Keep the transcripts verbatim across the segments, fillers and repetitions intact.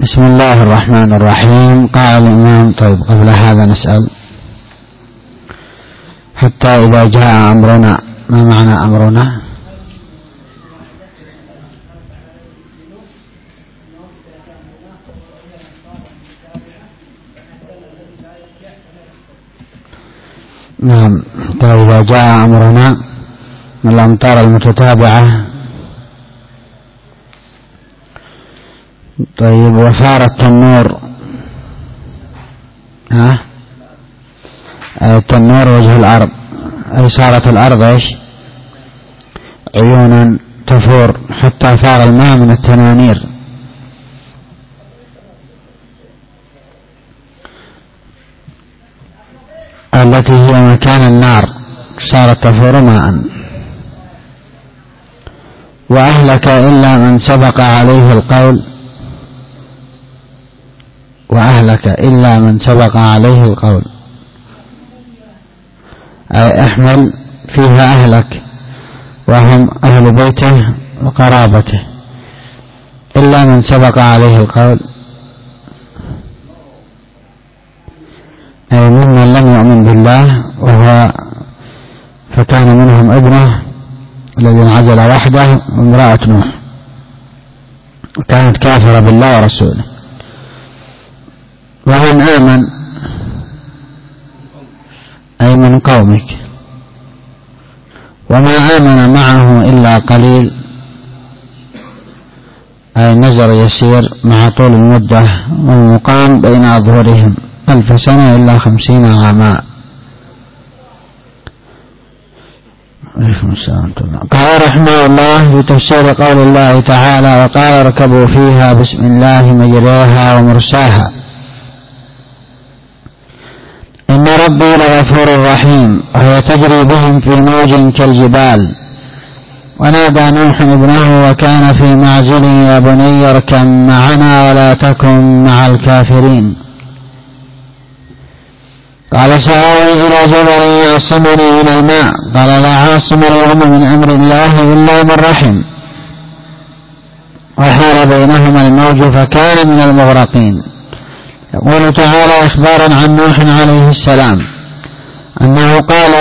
بسم الله الرحمن الرحيم. قال الإمام. طيب قبل هذا نسأل: حتى إذا جاء أمرنا، ما معنى أمرنا؟ نعم، حتى إذا جاء أمرنا من الأمطار المتتابعة. طيب، وصار التنور، ها التنور وجه الأرض، أي صارت الأرض إيش؟ عيونا تفور حتى صار الماء من التنانير. التي هي مكان النار صارت تفور ماء. وأهلك إلا من سبق عليه القول وأهلك إلا من سبق عليه القول، أي احمل فيها أهلك وهم أهل بيته وقرابته، إلا من سبق عليه القول، أي ممن لم يؤمن بالله، وهو فكان منهم ابنه الذي انعزل وحده وامرأة نوح، وكانت كافرة بالله ورسوله. ومن آمن أي من قومك، وما آمن معه إلا قليل، أي نزر يسير مع طول المدة والمقام بين أظهرهم ألف سنة إلا خمسين عاما. قال رحمه الله في تفسير قول الله تعالى: وقال اركبوا فيها بسم الله مجريها ومرساها إن ربي لغفور رحيم، وهي تجري بهم في موج كالجبال. ونادى نوح ابنه وكان في معزل: يا بني اركب معنا ولا تكن مع الكافرين. قال سآوي إلى جبل يعصمني من الماء، قال لا عاصم اليوم من أمر الله إلا من رحم، وحال بينهما الموج فكان من المغرقين. يقول تعالى إخبارا عن نوح عليه السلام أنه قال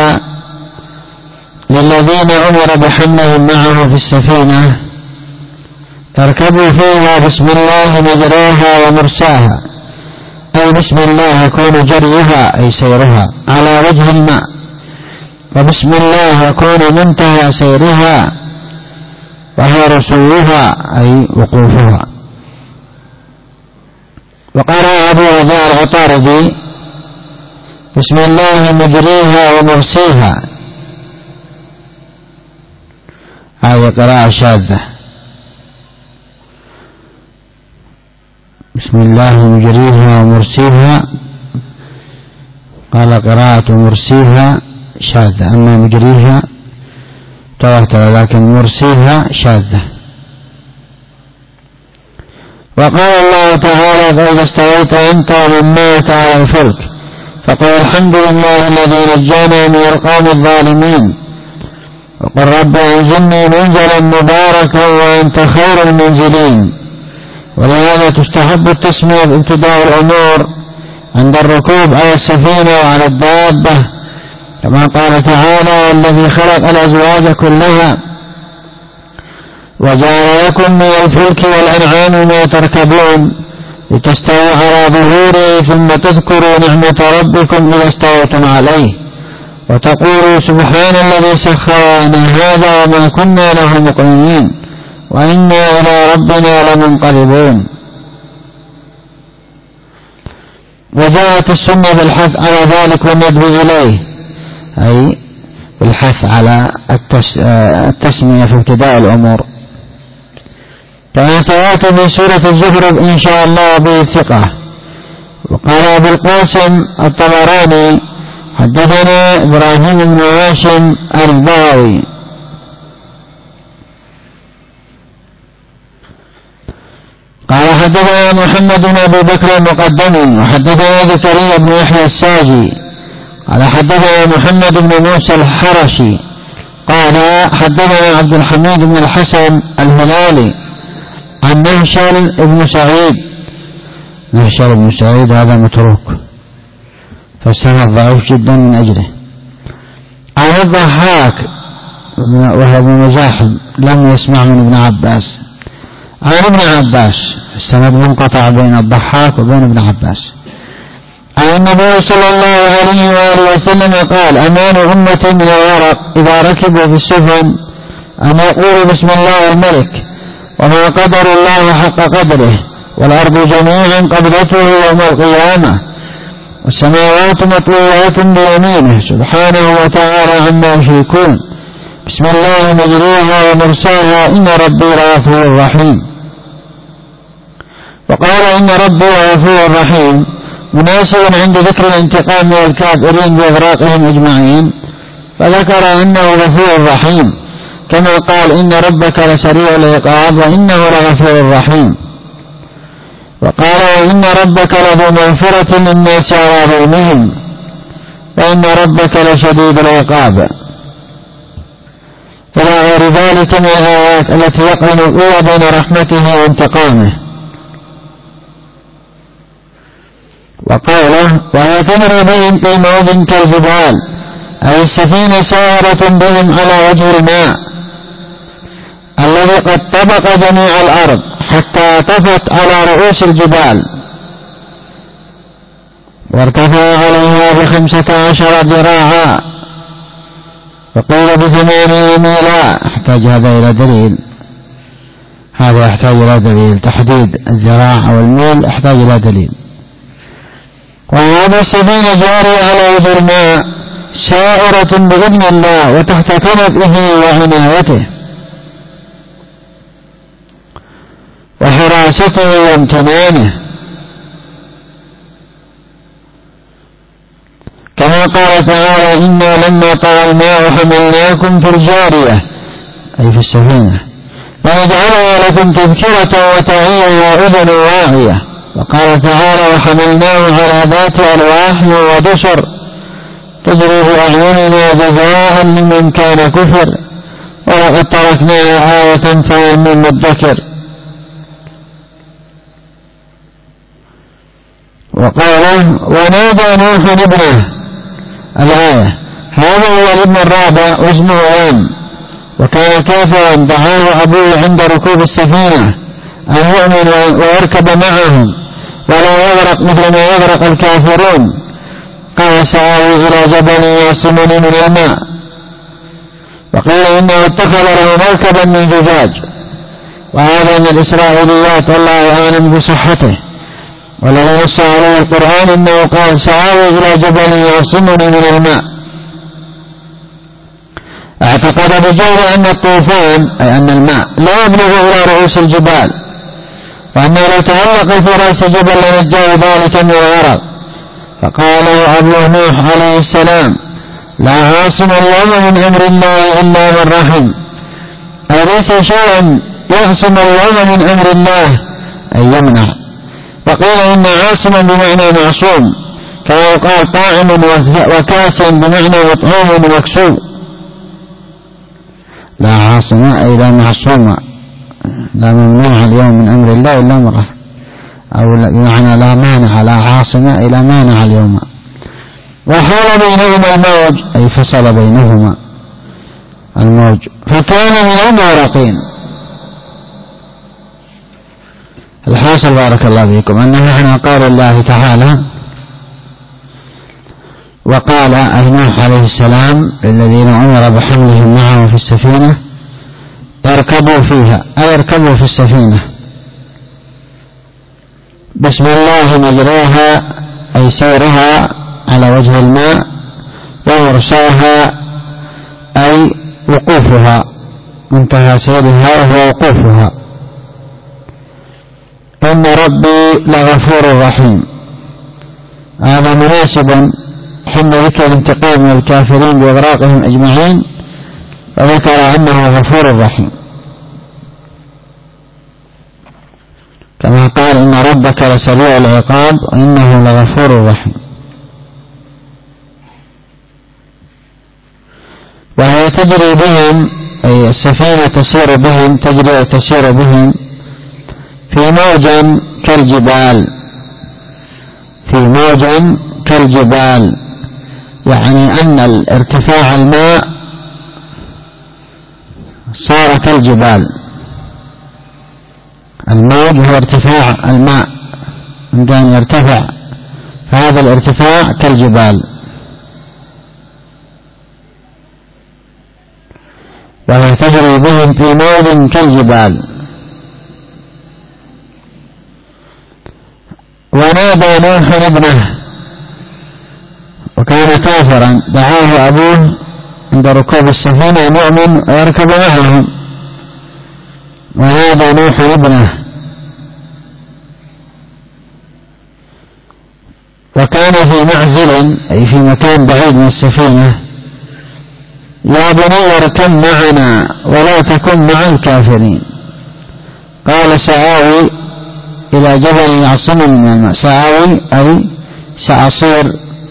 للذين أمر بحملهم معه في السفينة: اركبوا فيها بسم الله مجراها ومرساها، أي بسم الله يكون جريها أي سيرها على وجه الماء، وبسم الله يكون منتهى سيرها وهي رسوها أي وقوفها. وقرأ أبو رجاء العطاردي: بسم الله مجريها ومرسيها، هذه قراءة شاذة. بسم الله مجريها ومرسيها، قال قراءة مرسيها شاذة، أما مجريها تواتر، لكن مرسيها شاذة. وقال الله تعالى: فإذا استويت أنت ومن معك على الفلك فقل الحمد لله الذي نجانا من القوم الظالمين، وقل رب أنزلني منزلا مباركا وأنت خير المنزلين. ولهذا تستحب التسمية بابتداء الأمور عند الركوب على السفينة وعلى الدابة، كما قال تعالى: الذي خلق الأزواج كلها وجعل لكم من الفلك والأنعام ما تركبون لتستووا على ظهوره ثم تذكروا نعمة ربكم إذا استويتم عليه وتقولوا سبحان الذي سخر لنا هذا وما كنا له مقرنين وإنا إلى ربنا لمنقلبون. وجاءت السنة بالحث على ذلك والندب إليه، أي بالحث على التسمية في ابتداء الأمور، كما سيأتي في سورة الزخرف إن شاء الله بالثقة. وقال أبو القاسم الطبراني: حدثنا إبراهيم بن هاشم البغوي قال حدثنا محمد بن أبي بكر المقدمي، وحدثنا زكريا بن يحيى الساجي قال حدثنا محمد بن موسى الحرشي قال حدثنا عبد الحميد بن الحسن الهلالي عن نهشل بن سعيد محشر بن سعيد هذا متروك فالسند ضعيف جدا من أجله. عن الضحاك وهو ابن مزاحم لم يسمع من ابن عباس. عن ابن عباس السند منقطع بين الضحاك وبين ابن عباس. عن النبي صلى الله عليه وآله وسلم قال: أمان أمة يا ورق إذا ركبوا في السفن أن يقولوا بسم الله الملك، وما قدر الله حق قدره، والأرض جميعا قبضته يوم القيامة، والسماوات مطويات بيمينه سبحانه وتعالى عما يشركون، بسم الله مجريها ومرساها، إن ربي لغفور رحيم. وقال إن ربي لغفور رحيم مناسب عند ذكر الانتقام من الكافرين بإغراقهم أجمعين، فذكر أنه غفور رحيم، كما قال إن ربك لسريع العقاب وإنه لغفور رحيم. وقال وإن ربك لذو مغفرة للناس على ظلمهم، وإن ربك لشديد العقاب، إلى غير ذلك من الآيات التي يقرن الأولى بين رحمته وانتقامه. وقوله وهي تمر بهم في موج كالجبال، أي السفينة سائرة بهم على وجه الماء الذي قد طبق جميع الأرض حتى طفت على رؤوس الجبال، وارتفع عليها بخمسة عشر ذراعا، وقيل بثمانية ميلا. احتاج هذا إلى دليل، هذا يحتاج إلى دليل، تحديد الذراع أو الميل يحتاج إلى دليل. وهذه السفينة جارية على وجه الماء سائرة بإذن الله وتحت كنفه وعنايته وحراسته وامتنانه، كما قال تعالى إنا لما طغى الماء حملناكم في الجارية، أي في السفينة، ونجعلها لكم تذكرة وتعيها أذن واعية. وقال تعالى وحملناه على ذات ألواح ودسر تجري بأعيننا جزاء لمن كان كفر، ولقد تركناها آية فهل من مدكر. وقال ونادى نوح ابنه، الآية. هذا هو الابن الرابع واسمه يام، وكان كافرا، دعاه أبوه عند ركوب السفينة أن يؤمن ويركب معهم ولا يغرق مثل ما يغرق الكافرون. قال سآوي إلى جبل يعصمني من الماء. وقيل إنه اتخذ له مركبا من زجاج، وهذا من الإسرائيليات والله أعلم بصحته، ولو نص عليه القرآن إنه قال سآوي إلى جبل يعصمني من الماء. اعتقد الرجال أن الطوفان أي أن الماء لا يبلغ إلى رؤوس الجبال، وأنه لو تعلق في رأس جبل لنجاه ذلك من الغرق. فقال له أبوه نوح عليه السلام لا عاصم اليوم من أمر الله إلا من رحم، أي ليس شيئا يعصم اليوم من أمر الله أي يمنع. وقيل إن عاصما بمعنى معصوم، كما يقال طاعم وكاس بمعنى مطعوم ومكسو. لا عاصم أي لا معصوم، لا ممنوع اليوم من أمر الله إلا من رحم، أو بمعنى لا مانع، لا عاصم أي لا مانع اليوم. وحال بينهما الموج أي فصل بينهما الموج فكان من المغرقين. الحاصل بارك الله فيكم أن معنى قول الله تعالى وقال أي نوح عليه السلام للذين أمر بحملهم معه في السفينة اركبوا فيها، أي اركبوا في السفينة بسم الله مجراها أي سيرها على وجه الماء، ومرساها أي وقوفها، منتهى سيرها وهو وقوفها. إن ربي لغفور رحيم، هذا مناسبا حين ذكر الانتقام من الكافرين بإغراقهم أجمعين، وذكر أنه غفور رحيم، كما قال إن ربك لسريع العقاب وإنه لغفور رحيم. وهي تجري بهم أي السفينة تسير بهم، تجري تسير بهم في موج كالجبال، موج كالجبال، يعني أن الارتفاع الماء صار كالجبال. الموج هو ارتفاع الماء عند أن يرتفع، فهذا الارتفاع كالجبال. وهي تجري بهم في موج كالجبال. ونادى نوح ابنه وكان كافرا، دعاه أبوه عند ركوب السفينة أن يؤمن ويركب معهم. ونادى نوح ابنه، وكان في معزل أي في مكان بعيد من السفينة: يا بني اركب معنا ولا تكن مع الكافرين. قال سآوي إلى جبل يعصمني من الماء. سآوي أي سأصير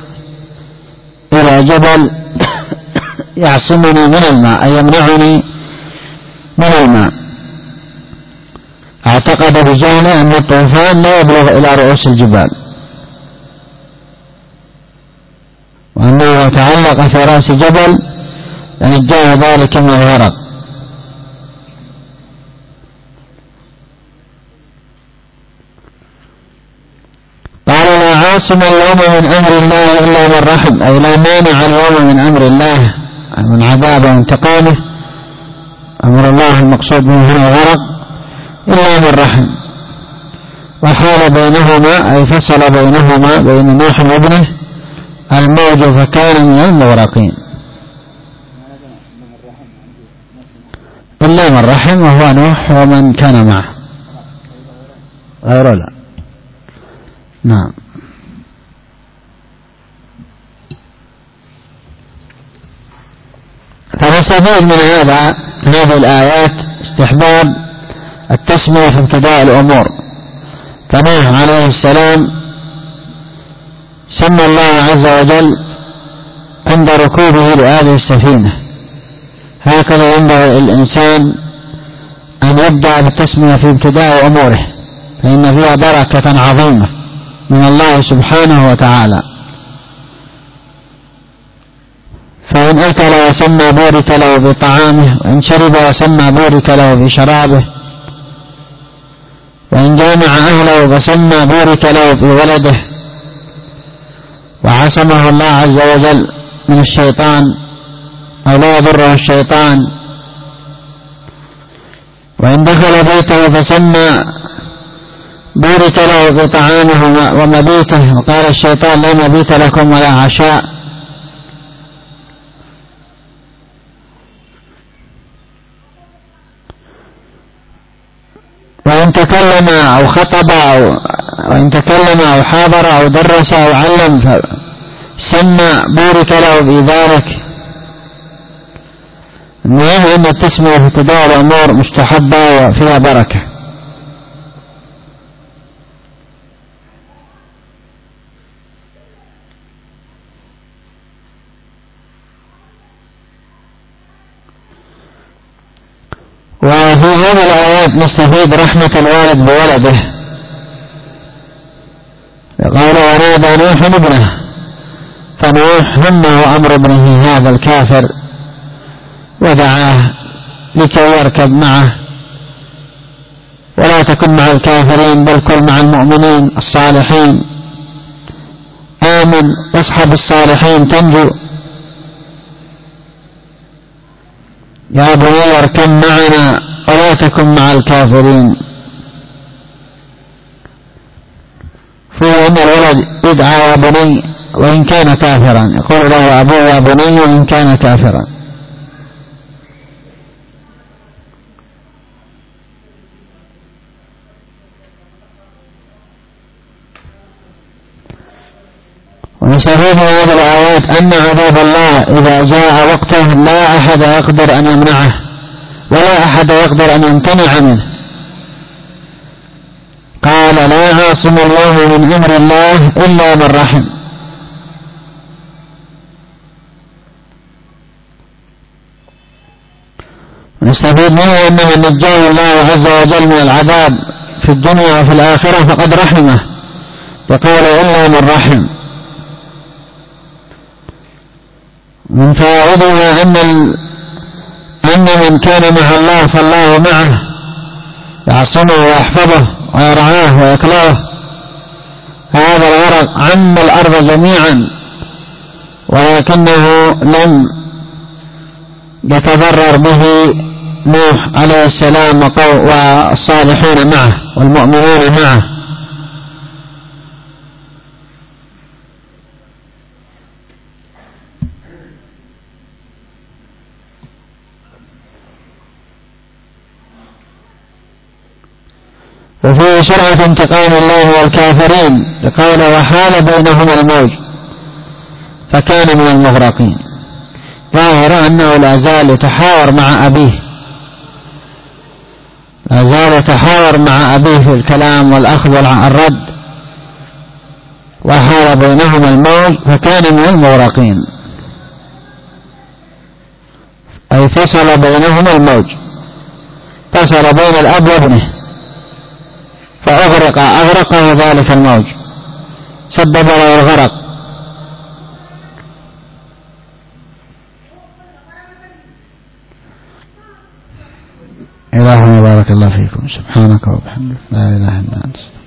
إلى جبل يعصمني من الماء، أي يمنعني من الماء. اعتقد بجهله أن الطوفان لا يبلغ إلى رؤوس الجبال، وأنه يتعلق في رأس جبل لنجاه ذلك من الغرق. قال لا عاصم اليوم من أمر الله إلا من رحم، أي لا مانع اليوم من أمر الله، من عذابه وانتقامه. أمر الله المقصود منه هنا الغرق، إلا من رحم. وحال بينهما أي فصل بينهما بين نوح وابنه الموج فكان من المغرقين. إلا من رحم وهو نوح ومن كان معه، غير لا. نعم. فنستفيد من هذا هذه الآيات استحباب التسمية في ابتداء الأمور. فنوح عليه السلام سمى الله عز وجل عند ركوبه لهذه السفينة. هكذا ينبغي للإنسان أن يبدأ بالتسمية في ابتداء أموره، فإن فيها بركة عظيمة من الله سبحانه وتعالى. فإن أكل وسمى بورك له بطعامه، وإن شرب وسمى بورك له بشرابه، وإن جامع أهله فسمى بورك له بولده، وعصمه الله عز وجل من الشيطان أو لا يضره الشيطان. وإن دخل بيته فسمى بورك له بطعامه ومبيته، وقال الشيطان لا مبيت لكم ولا عشاء. وإن تكلم أو خطب أو وإن تكلم أو حاضر أو درس أو علم فسمى بورك له بذلك. المهم أن التسمية في ابتداء الأمور مستحبة وفيها بركة. وفي هذه الآيات نستفيد رحمة الوالد بولده. قال ونادى نوح ابنه، فنوح همه أمر ابنه هذا الكافر ودعاه لكي يركب معه، ولا تكن مع الكافرين بل كن مع المؤمنين الصالحين. آمن واصحب الصالحين تنجو. يا بني اركب معنا ولا تكن مع الكافرين. فهو أن الولد يدعى يا بني وإن كان كافرا، يقول له أبوه يا بني وإن كان كافرا. ونستفيد من هذه الآيات أن عذاب الله إذا جاء وقته لا أحد يقدر أن يمنعه ولا أحد يقدر أن يمتنع منه. قال لا عاصم اليوم من أمر الله إلا من رحم. ونستفيد منه أن من نجاه الله عز وجل من العذاب في الدنيا وفي الآخرة فقد رحمه، بقول إلا من رحم. من فوائدها أن أن من كان مع الله فالله معه يعصمه ويحفظه ويرعاه ويكلاه. هذا الغرق عم الأرض جميعا، ولكنه لم يتضرر به نوح عليه السلام والصالحون معه والمؤمنون معه. وفيه شرعة انتقام الله والكافرين لقوله وحال بينهما الموج فكان من المغرقين. ظاهر أنه لا زال يتحاور مع أبيه لا زال يتحاور مع أبيه في الكلام والأخذ والرد. وحال بينهما الموج فكان من المغرقين، أي فصل بينهما الموج، فصل بين الأب وابنه فأغرق أغرقه ذلك الموج، سبب له الغرق. إلهنا بارك الله فيكم، سبحانك وبحمدك لا إله إلا أنت.